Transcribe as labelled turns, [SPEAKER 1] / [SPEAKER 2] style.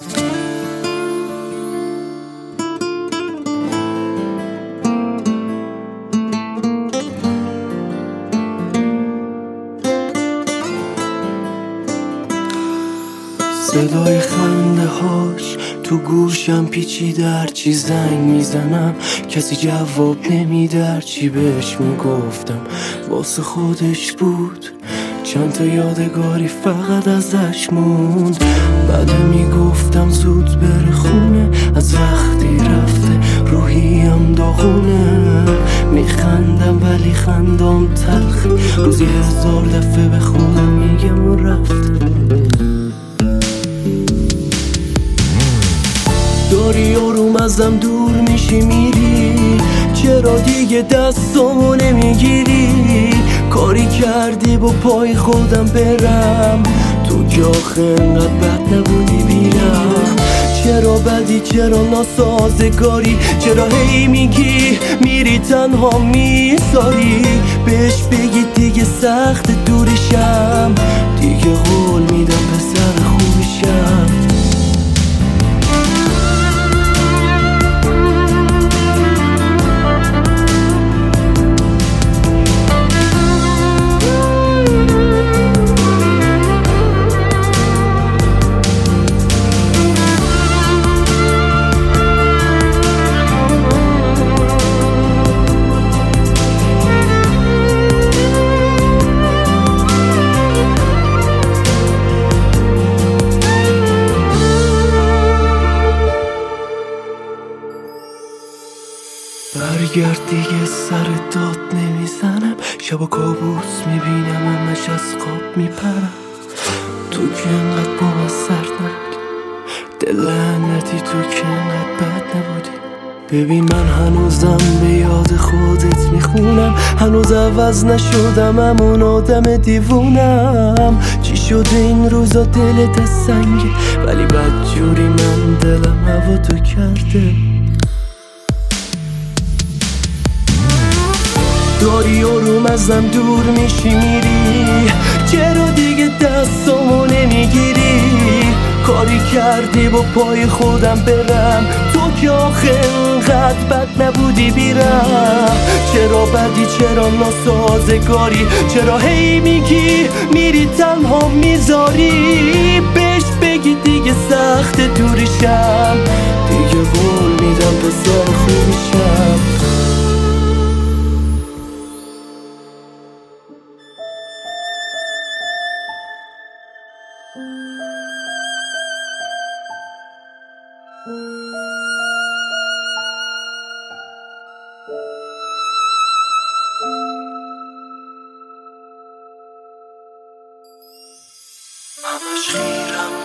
[SPEAKER 1] صدای خنده هاش تو گوشم پیچیده، هرچی زنگ میزنم کسی جواب نمیده، هرچی بهش میگفتم واسه خودش بود. چند تا یادگاری فقط ازش موند. بعد میگفتم زود بره خونه، از وقتی رفته روحیم داغونه. میخندم ولی خندم تلخ، روزی 1000 دفعه به خودم میگم و رفته. داری آروم ازم دور میشی میری، چرا دیگه دستامو نمیگیری؟ کاری کردی با پای خودم برم، تو که آخه انقدر بد نبودی بیرم. چرا بدی، چرا ناسازگاری، چرا هی میگی میری تنها میذاری؟ بهش بگی دیگه سخت دورشم، دیگه قول میدم پسر خوبشم. برگرد دیگه، سر داد نمیزنم، شب و کابوس میبینم، همش از خواب میپرم. تو که انقدر با من سرد نبودی، دل لعنتی تو که انقدر بد نبودی. ببین من هنوزم به یاد خودت میخونم، هنوز عوض نشدم، همون آدم دیوونم. چی شده این روزا دلت سنگه، ولی بدجوری من دلم هوا تو کرده. داری آروم ازم دور میشی میری، چرا دیگه دستامو نمیگیری؟ کاری کردی با پای خودم برم، تو که آخه انقدر بد نبودی بیرم. چرا بدی، چرا ناسازگاری، چرا هی میگی میری تنها میذاری؟ بهش بگی دیگه سخت دورشم، دیگه قول میدم پسر خوبشم. همش خیرم